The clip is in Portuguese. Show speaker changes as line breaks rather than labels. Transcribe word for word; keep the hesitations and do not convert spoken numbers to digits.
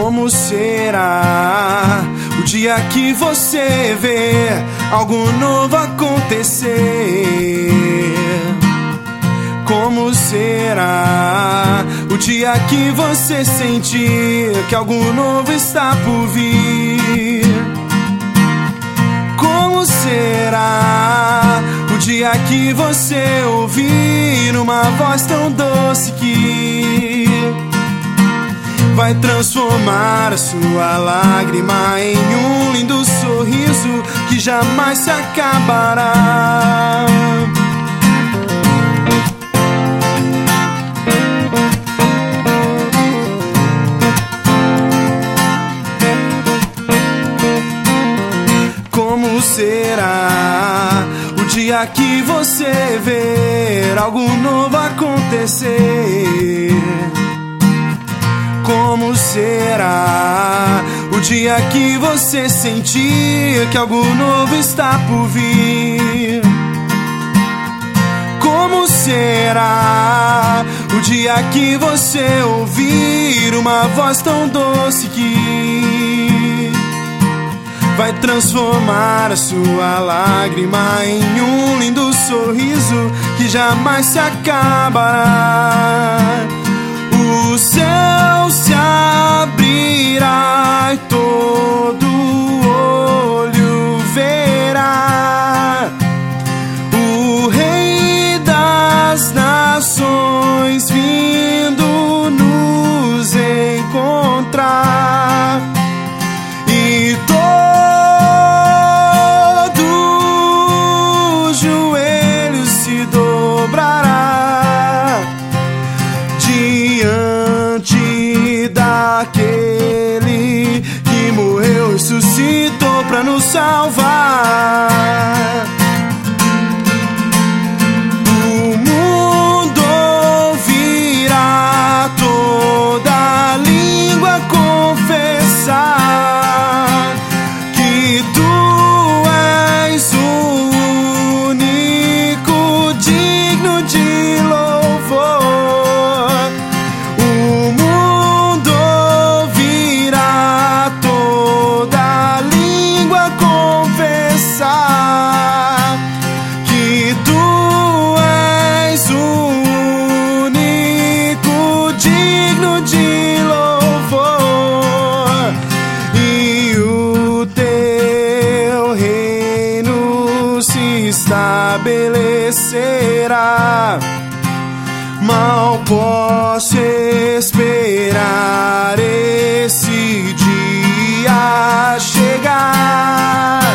Como será o dia que você vê algo novo acontecer? Como será o dia que você sentir que algo novo está por vir? Como será o dia que você ouvir uma voz tão doce que vai transformar a sua lágrima em um lindo sorriso que jamais se acabará? Como será o dia que você ver algo novo acontecer? Como será o dia que você sentir que algo novo está por vir? Como será o dia que você ouvir uma voz tão doce que vai transformar a sua lágrima em um lindo sorriso que jamais se acabará? O céu se abrirá e todo olho verá o Rei das Nações vindo nos encontrar, e todo joelho se dobrará diante daquele que morreu e ressuscitou para nos salvar. O mundo ouvirá, toda língua confessar que tu és o único digno de louvor. O mundo ouvirá, toda língua confessar que tu és o único digno de louvor, e o teu reino se estabelecerá. Mal posso esperar esse dia chegar.